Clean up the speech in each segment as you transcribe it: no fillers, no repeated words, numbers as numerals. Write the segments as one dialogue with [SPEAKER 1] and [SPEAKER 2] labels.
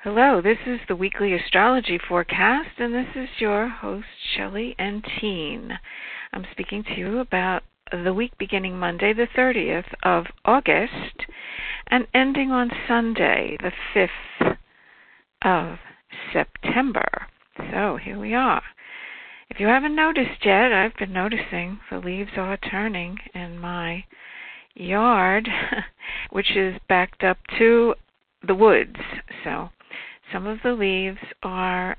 [SPEAKER 1] Hello, this is the weekly astrology forecast, and this is your host, Shelley N. Teen. I'm speaking to you about the week beginning Monday, the 30th of August, and ending on Sunday, the 5th of September. So here we are. If you haven't noticed yet, I've been noticing the leaves are turning in my yard, which is backed up to the woods. So some of the leaves are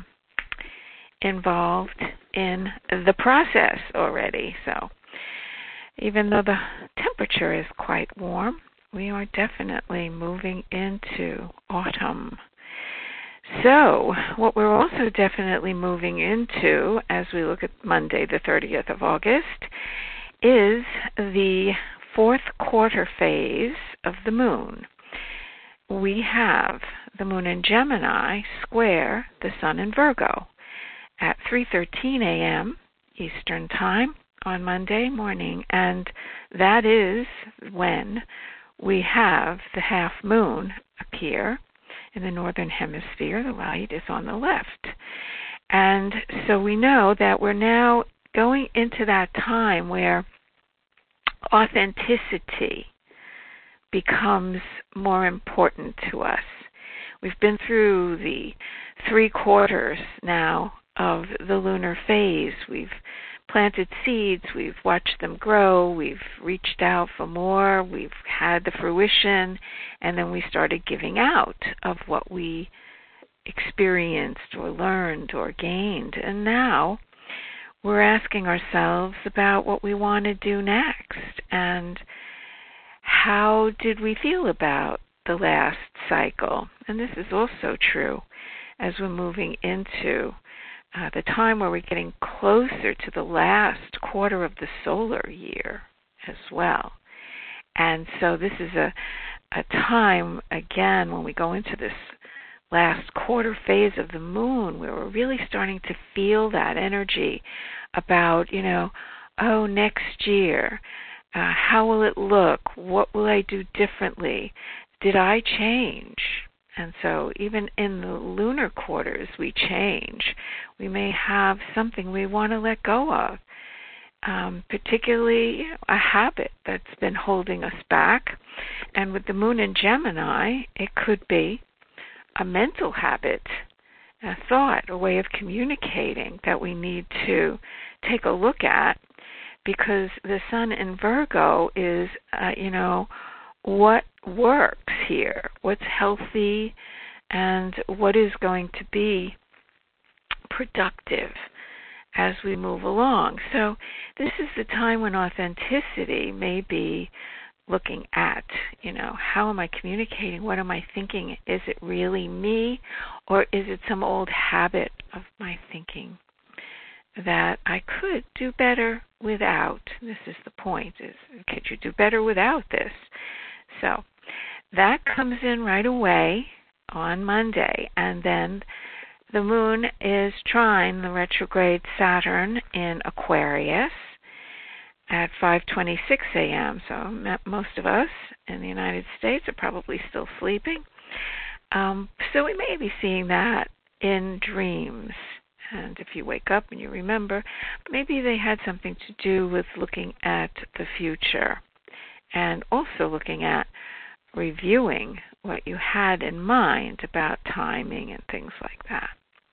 [SPEAKER 1] involved in the process already. So even though the temperature is quite warm, we are definitely moving into autumn. So what we're also definitely moving into as we look at Monday, the 30th of August, is the fourth quarter phase of the moon. We have the moon in Gemini square the sun in Virgo at 3:13 a.m. Eastern Time on Monday morning, and that is when we have the half moon appear in the northern hemisphere. The light is on the left. And so we know that we're now going into that time where authenticity becomes more important to us. We've been through the 3 quarters now of the lunar phase. We've planted seeds, we've watched them grow, we've reached out for more, we've had the fruition, and then we started giving out of what we experienced or learned or gained. And now we're asking ourselves about what we want to do next, and how did we feel about the last cycle? And this is also true as we're moving into the time where we're getting closer to the last quarter of the solar year as well. And so this is a time, again, when we go into this last quarter phase of the moon, where we're really starting to feel that energy about, next year, how will it look? What will I do differently? Did I change? And so even in the lunar quarters, we change. We may have something we want to let go of, particularly a habit that's been holding us back. And with the moon in Gemini, it could be a mental habit, a thought, a way of communicating that we need to take a look at, because the sun in Virgo is, what works here, what's healthy, and what is going to be productive as we move along. So this is the time when authenticity may be looking at, how am I communicating? What am I thinking? Is it really me, or is it some old habit of my thinking that I could do better without? This is the point, is could you do better without this? So that comes in right away on Monday, and then the moon is trine the retrograde Saturn in Aquarius at 5:26 a.m. So most of us in the United States are probably still sleeping. So we may be seeing that in dreams. And if you wake up and you remember, maybe they had something to do with looking at the future and also looking at reviewing what you had in mind about timing and things like that.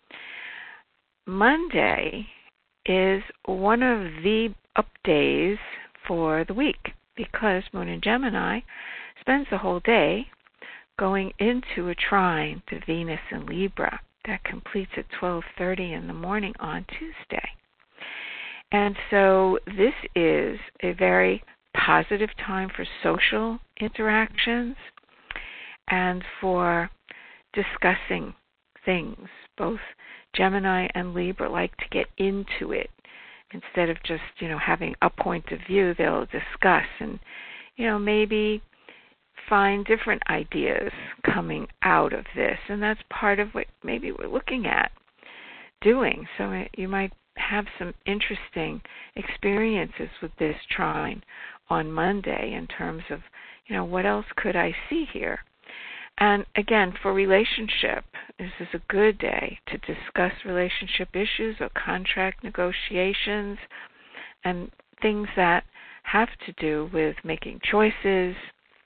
[SPEAKER 1] Monday is one of the up days for the week because Moon in Gemini spends the whole day going into a trine to Venus in Libra. That completes at 12:30 in the morning on Tuesday. And so this is a very positive time for social interactions and for discussing things. Both Gemini and Libra like to get into it. Instead of just, having a point of view, they'll discuss and, maybe find different ideas coming out of this. And that's part of what maybe we're looking at doing. So you might have some interesting experiences with this trine on Monday in terms of, what else could I see here? And again, for relationship, this is a good day to discuss relationship issues or contract negotiations and things that have to do with making choices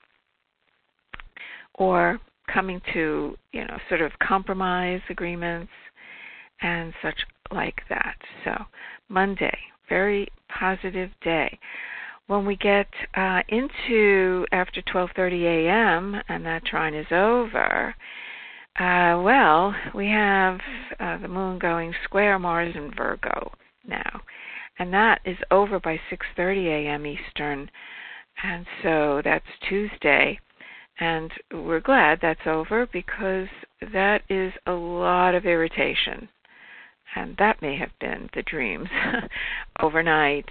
[SPEAKER 1] or coming to, sort of compromise agreements and such like that. So Monday, very positive day. When we get into after 12:30 a.m. and that trine is over, we have the moon going square Mars in Virgo now, and that is over by 6:30 a.m. Eastern, and so that's Tuesday, and we're glad that's over because that is a lot of irritation, and that may have been the dreams overnight.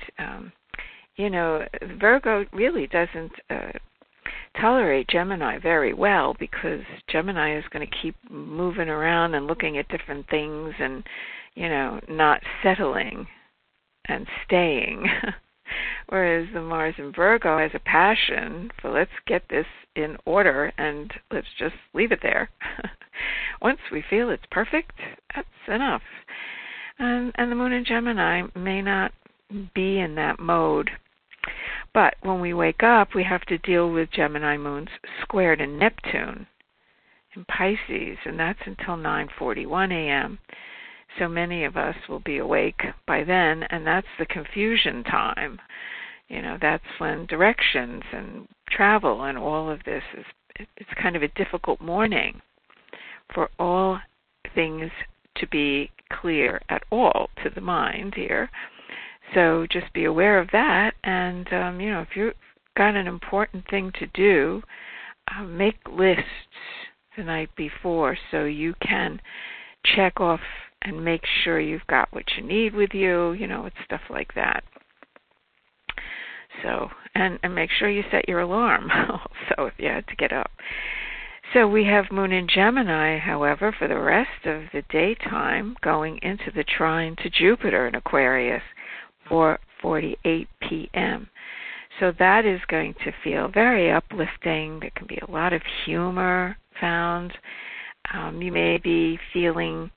[SPEAKER 1] Virgo really doesn't tolerate Gemini very well because Gemini is going to keep moving around and looking at different things and, not settling and staying. Whereas the Mars in Virgo has a passion for let's get this in order and let's just leave it there. Once we feel it's perfect, that's enough. And the moon in Gemini may not be in that mode. But when we wake up, we have to deal with Gemini moons squared in Neptune in Pisces, and that's until 9:41 a.m. So many of us will be awake by then, and that's the confusion time. That's when directions and travel and all of this it's kind of a difficult morning for all things to be clear at all to the mind here. So just be aware of that, and if you've got an important thing to do, make lists the night before so you can check off and make sure you've got what you need with you, it's stuff like that. So, and make sure you set your alarm also if you had to get up. So we have Moon in Gemini, however, for the rest of the daytime going into the trine to Jupiter in Aquarius. 4:48 p.m. So that is going to feel very uplifting. There can be a lot of humor found. You may be feeling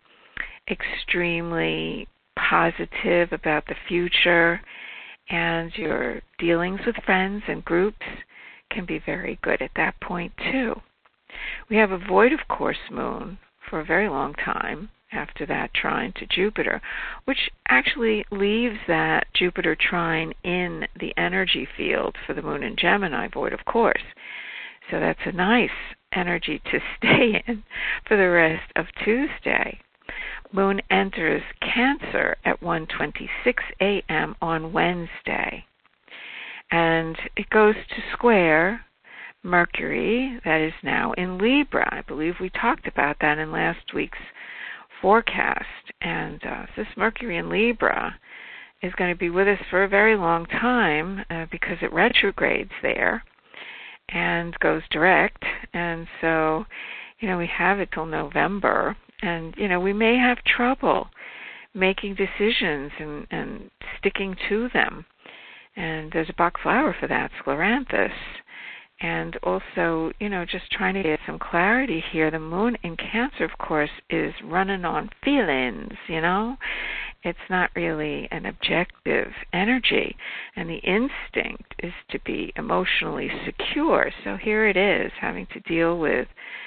[SPEAKER 1] extremely positive about the future, and your dealings with friends and groups can be very good at that point too. We have a void of course moon for a very long time after that trine to Jupiter, which actually leaves that Jupiter trine in the energy field for the moon in Gemini, void of course. So that's a nice energy to stay in for the rest of Tuesday. Moon enters Cancer at 1:26 a.m. on Wednesday, and it goes to square Mercury, that is now in Libra. I believe we talked about that in last week's forecast, and this Mercury in Libra is going to be with us for a very long time because it retrogrades there and goes direct, and so we have it till November, and we may have trouble making decisions and sticking to them, and there's a Bach flower for that, Scleranthus. And also, just trying to get some clarity here. The moon in Cancer, of course, is running on feelings, It's not really an objective energy. And the instinct is to be emotionally secure. So here it is, having to deal with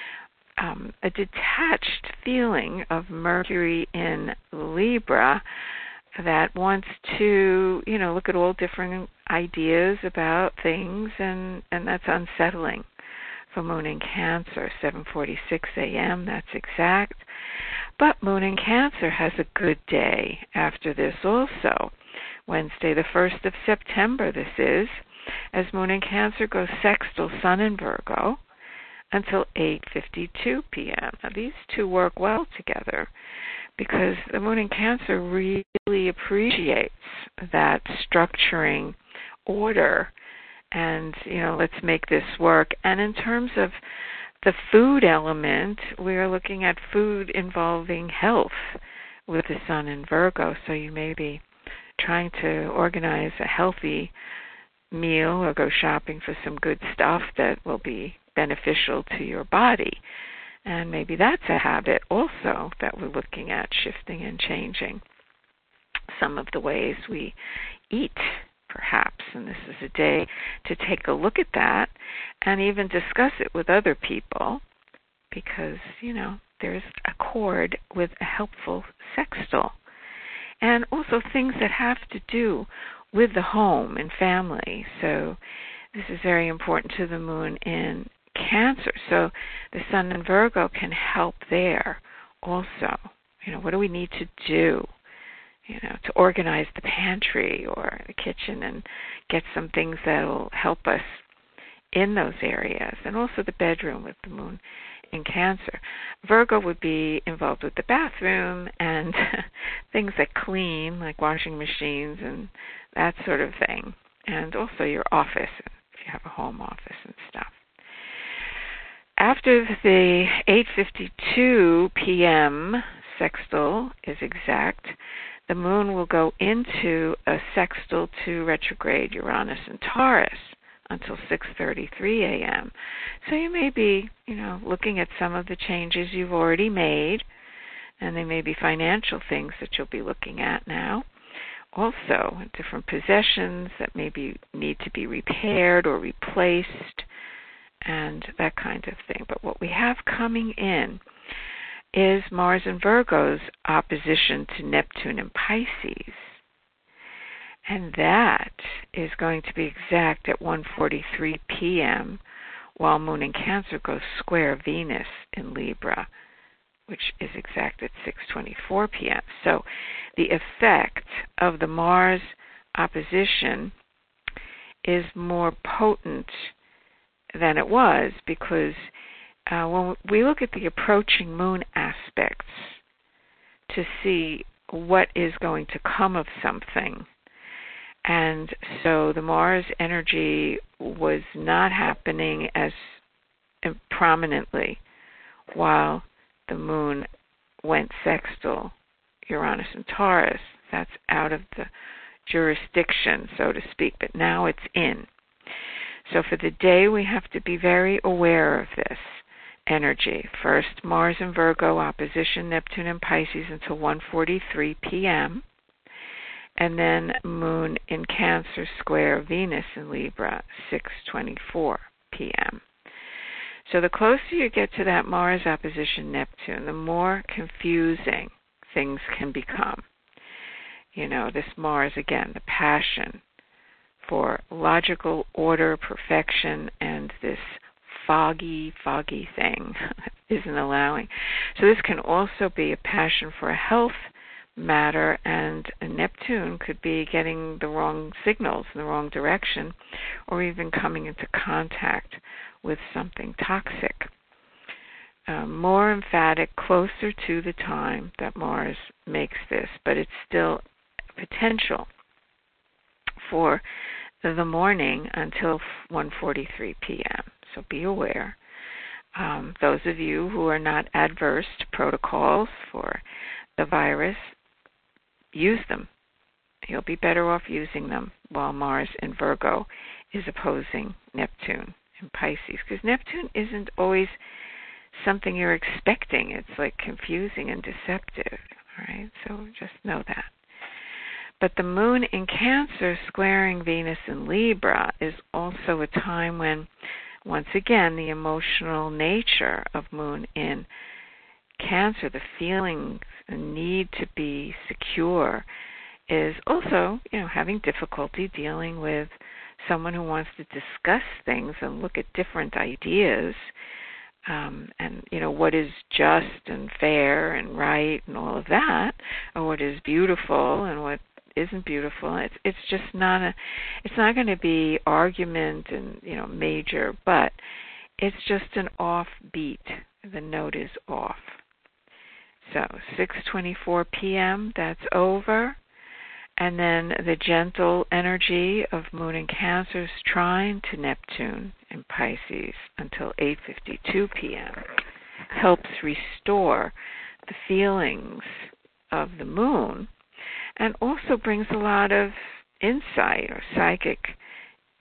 [SPEAKER 1] a detached feeling of Mercury in Libra that wants to, look at all different ideas about things, and that's unsettling for Moon in Cancer, 7:46 a.m., that's exact. But Moon in Cancer has a good day after this also. Wednesday, the 1st of September, this is, as Moon in Cancer goes sextile Sun in Virgo until 8:52 p.m. Now, these two work well together, because the moon in Cancer really appreciates that structuring order and, let's make this work. And in terms of the food element, we are looking at food involving health with the Sun in Virgo, so you may be trying to organize a healthy meal or go shopping for some good stuff that will be beneficial to your body. And maybe that's a habit also that we're looking at shifting and changing. Some of the ways we eat, perhaps, and this is a day to take a look at that and even discuss it with other people, because, there's a chord with a helpful sextile. And also things that have to do with the home and family. So this is very important to the moon in Cancer. So the sun in Virgo can help there also. What do we need to do, to organize the pantry or the kitchen and get some things that will help us in those areas. And also the bedroom with the moon in Cancer. Virgo would be involved with the bathroom and things that clean, like washing machines and that sort of thing. And also your office, if you have a home office and stuff. After the 8:52 p.m. sextile is exact, the moon will go into a sextile to retrograde Uranus and Taurus until 6:33 a.m. So you may be, looking at some of the changes you've already made, and they may be financial things that you'll be looking at now. Also, different possessions that maybe need to be repaired or replaced, and that kind of thing. But what we have coming in is Mars in Virgo's opposition to Neptune in Pisces. And that is going to be exact at 1:43 p.m., while Moon in Cancer goes square Venus in Libra, which is exact at 6:24 p.m. So the effect of the Mars opposition is more potent than it was, because when we look at the approaching moon aspects to see what is going to come of something, and so the Mars energy was not happening as prominently while the moon went sextile Uranus and Taurus. That's out of the jurisdiction, so to speak, but now it's in. So for the day, we have to be very aware of this energy. First, Mars in Virgo, opposition Neptune in Pisces until 1:43 p.m., and then Moon in Cancer square Venus in Libra, 6:24 p.m. So the closer you get to that Mars opposition Neptune, the more confusing things can become. This Mars, again, the passion for logical order, perfection, and this foggy thing isn't allowing. So this can also be a passion for a health matter, and Neptune could be getting the wrong signals in the wrong direction, or even coming into contact with something toxic. More emphatic closer to the time that Mars makes this, but it's still potential for the morning until 1:43 p.m. So be aware. Those of you who are not adverse to protocols for the virus, use them. You'll be better off using them while Mars in Virgo is opposing Neptune in Pisces, because Neptune isn't always something you're expecting. It's like confusing and deceptive. All right, so just know that. But the Moon in Cancer squaring Venus in Libra is also a time when, once again, the emotional nature of Moon in Cancer, the feelings, the need to be secure, is also, having difficulty dealing with someone who wants to discuss things and look at different ideas, and what is just and fair and right and all of that, or what is beautiful and what isn't beautiful. It's just not it's not going to be argument and major, but it's just an off beat. The note is off. So 6:24 p.m. that's over, and then the gentle energy of Moon in Cancer's trine to Neptune in Pisces until 8:52 p.m. helps restore the feelings of the moon, and also brings a lot of insight or psychic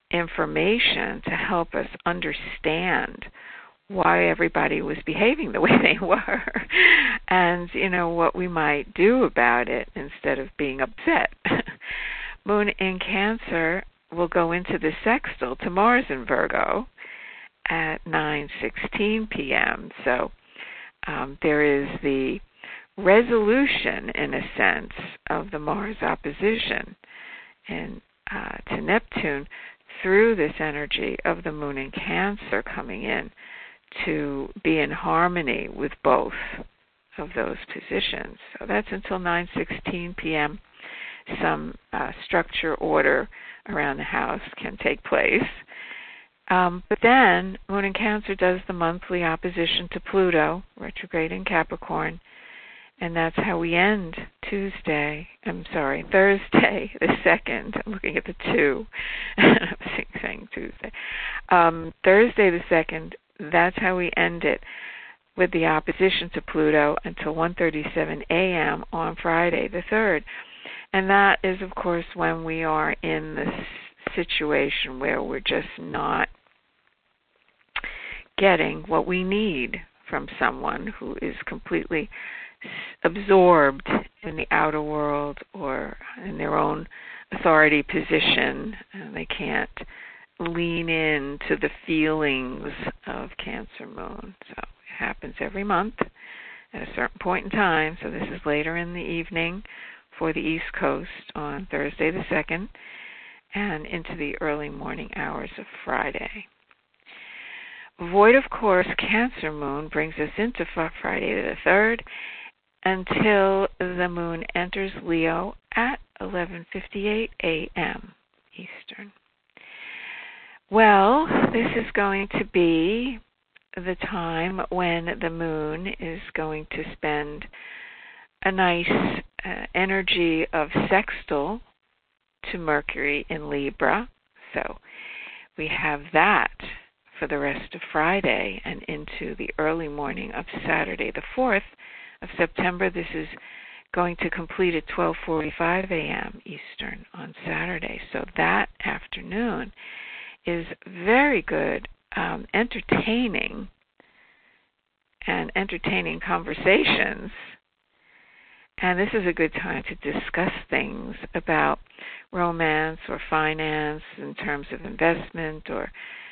[SPEAKER 1] information to help us understand why everybody was behaving the way they were and, what we might do about it instead of being upset. Moon in Cancer will go into the sextile to Mars in Virgo at 9:16 p.m. So there is the resolution, in a sense, of the Mars opposition and to Neptune through this energy of the Moon in Cancer coming in to be in harmony with both of those positions. So that's until 9:16 p.m. Some structure, order around the house can take place. But then Moon in Cancer does the monthly opposition to Pluto, retrograde in Capricorn, and that's how we end Thursday the 2nd. I'm looking at the 2. I'm saying Tuesday. Thursday the 2nd, that's how we end it, with the opposition to Pluto until 1:37 a.m. on Friday the 3rd. And that is, of course, when we are in this situation where we're just not getting what we need from someone who is completely absorbed in the outer world or in their own authority position, and they can't lean into the feelings of Cancer Moon. So it happens every month at a certain point in time. So this is later in the evening for the East Coast on Thursday the 2nd and into the early morning hours of Friday. Void of course, Cancer Moon brings us into Friday the 3rd until the Moon enters Leo at 11:58 a.m. Eastern. Well, this is going to be the time when the Moon is going to spend a nice energy of sextile to Mercury in Libra. So we have that for the rest of Friday and into the early morning of Saturday the 4th of September. This is going to complete at 12:45 a.m. Eastern on Saturday. So that afternoon is very good entertaining conversations. And this is a good time to discuss things about romance or finance in terms of investment or,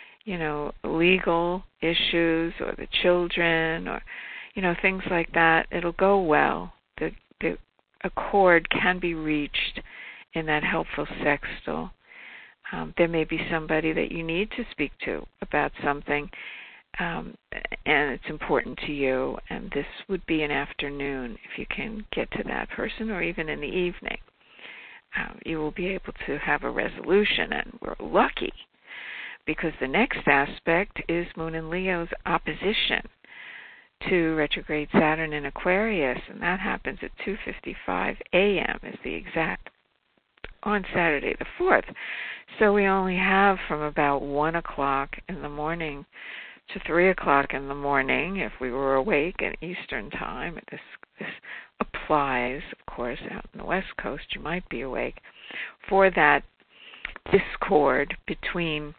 [SPEAKER 1] legal issues or the children or, things like that. It'll go well. The accord can be reached in that helpful sextile. There may be somebody that you need to speak to about something, and it's important to you, and this would be an afternoon if you can get to that person, or even in the evening. You will be able to have a resolution, and we're lucky because the next aspect is Moon in Leo's opposition to retrograde Saturn in Aquarius, and that happens at 2:55 a.m. is the exact on Saturday the 4th. So we only have from about 1 o'clock in the morning to 3 o'clock in the morning, if we were awake at Eastern time. This applies, of course, out in the West Coast. You might be awake for that discord between,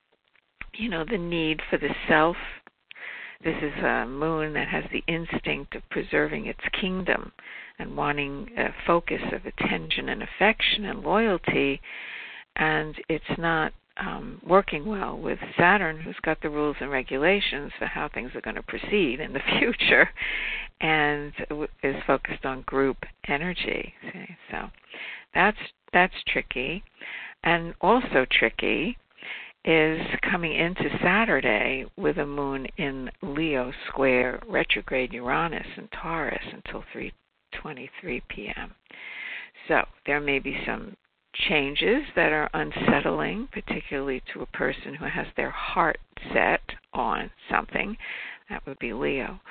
[SPEAKER 1] the need for the self. This is a moon that has the instinct of preserving its kingdom and wanting a focus of attention and affection and loyalty, and it's not working well with Saturn, who's got the rules and regulations for how things are going to proceed in the future and is focused on group energy. See? So that's tricky. And also tricky is coming into Saturday with a moon in Leo square retrograde Uranus and Taurus until 3:23 p.m. So there may be some changes that are unsettling, particularly to a person who has their heart set on something. That would be Leo.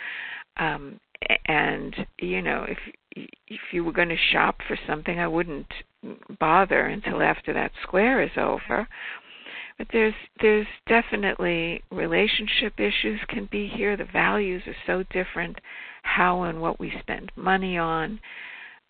[SPEAKER 1] And, if you were going to shop for something, I wouldn't bother until after that square is over. But there's definitely relationship issues can be here. The values are so different, how and what we spend money on,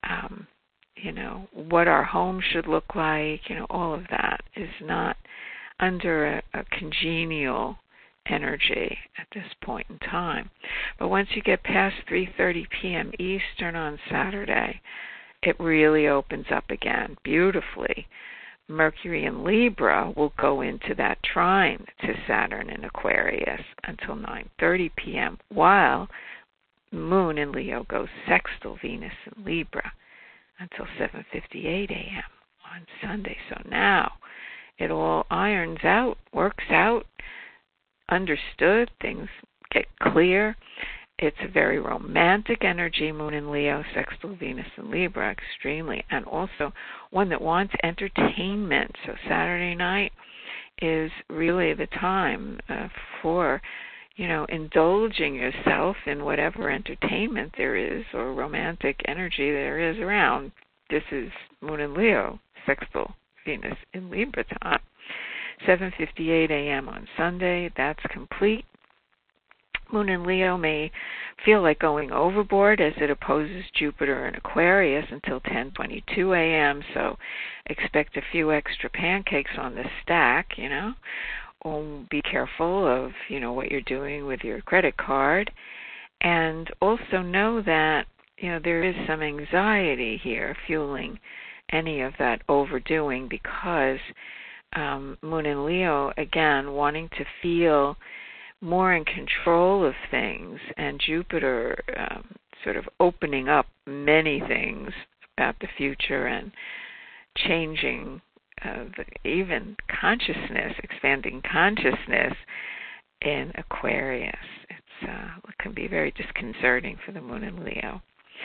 [SPEAKER 1] what our home should look like, all of that is not under a congenial energy at this point in time. But once you get past 3:30 p.m. Eastern on Saturday, it really opens up again beautifully. Mercury in Libra will go into that trine to Saturn in Aquarius until 9:30 p.m., while Moon in Leo goes sextile Venus in Libra until 7:58 a.m. on Sunday. So now it all irons out, works out, understood, things get clear. It's a very romantic energy, Moon in Leo, sextile Venus in Libra, extremely, and also one that wants entertainment. So Saturday night is really the time for, indulging yourself in whatever entertainment there is or romantic energy there is around. This is Moon in Leo, sextile Venus in Libra time. 7:58 a.m. on Sunday, that's complete. Moon in Leo may feel like going overboard as it opposes Jupiter in Aquarius until 10:22 a.m., so expect a few extra pancakes on the stack, or be careful of, what you're doing with your credit card. And also know that, there is some anxiety here fueling any of that overdoing because Moon in Leo, again, wanting to feel more in control of things, and Jupiter sort of opening up many things about the future and changing even consciousness, expanding consciousness in Aquarius. It can be very disconcerting for the Moon in Leo.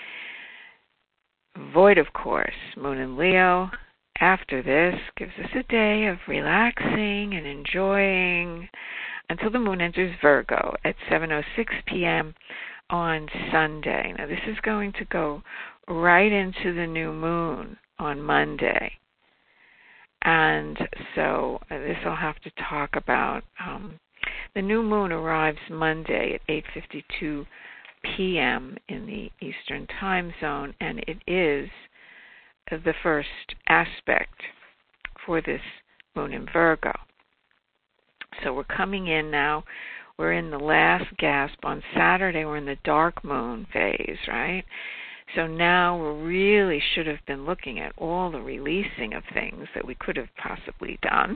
[SPEAKER 1] Void, of course, Moon in Leo. After this, gives us a day of relaxing and enjoying until the Moon enters Virgo at 7:06 p.m. on Sunday. Now, this is going to go right into the new moon on Monday. And so this I'll have to talk about. The new moon arrives Monday at 8:52 p.m. in the Eastern Time Zone, and it is the first aspect for this moon in Virgo. So we're coming in now. We're in the last gasp. On Saturday, we're in the dark moon phase, right? So now we really should have been looking at all the releasing of things that we could have possibly done.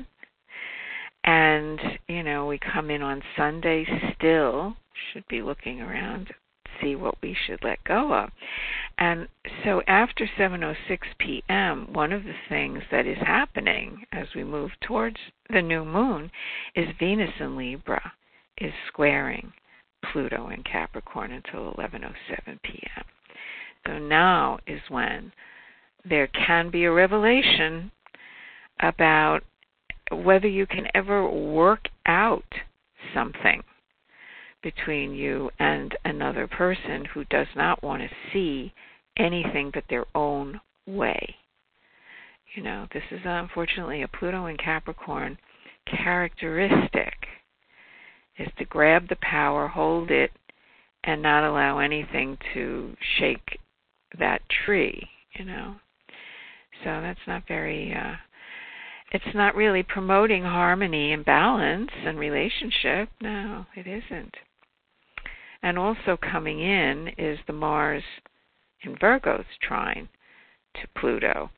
[SPEAKER 1] And, we come in on Sunday still, should be looking around, see what we should let go of. And so after 7:06 p.m., one of the things that is happening as we move towards the new moon is Venus in Libra is squaring Pluto in Capricorn until 11:07 p.m. So now is when there can be a revelation about whether you can ever work out something between you and another person who does not want to see anything but their own way. This is unfortunately a Pluto in Capricorn characteristic, is to grab the power, hold it, and not allow anything to shake that tree, So that's not very, it's not really promoting harmony and balance and relationship. No, it isn't. And also coming in is the Mars in Virgo's trine to Pluto.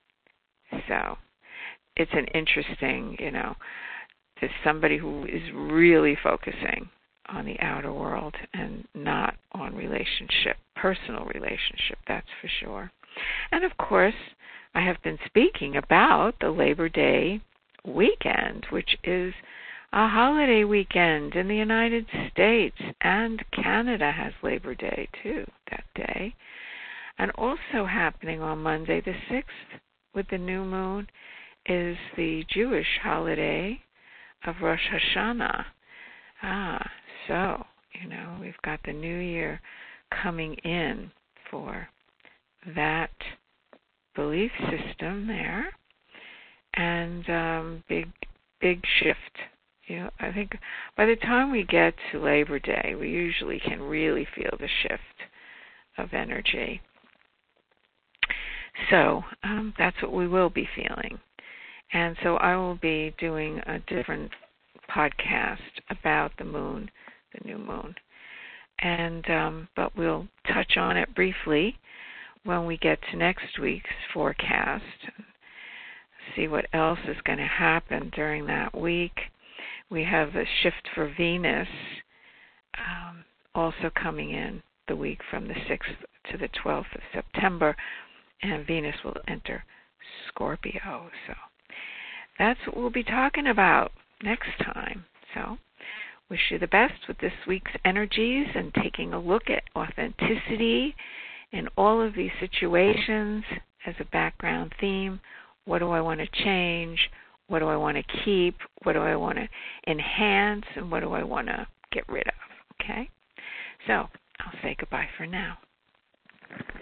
[SPEAKER 1] So it's an interesting, there's somebody who is really focusing on the outer world and not on relationship, personal relationship, that's for sure. And of course, I have been speaking about the Labor Day weekend, which is a holiday weekend in the United States, and Canada has Labor Day too that day. And also happening on Monday the 6th with the new moon is the Jewish holiday of Rosh Hashanah. So, we've got the new year coming in for that belief system there, and big shift. I think by the time we get to Labor Day, we usually can really feel the shift of energy. So that's what we will be feeling. And so I will be doing a different podcast about the moon, the new moon. And but we'll touch on it briefly when we get to next week's forecast, see what else is going to happen during that week. We have a shift for Venus also coming in the week from the 6th to the 12th of September, and Venus will enter Scorpio. So that's what we'll be talking about next time. So wish you the best with this week's energies and taking a look at authenticity in all of these situations as a background theme. What do I want to change? What do I want to keep? What do I want to enhance? And what do I want to get rid of? Okay? So I'll say goodbye for now.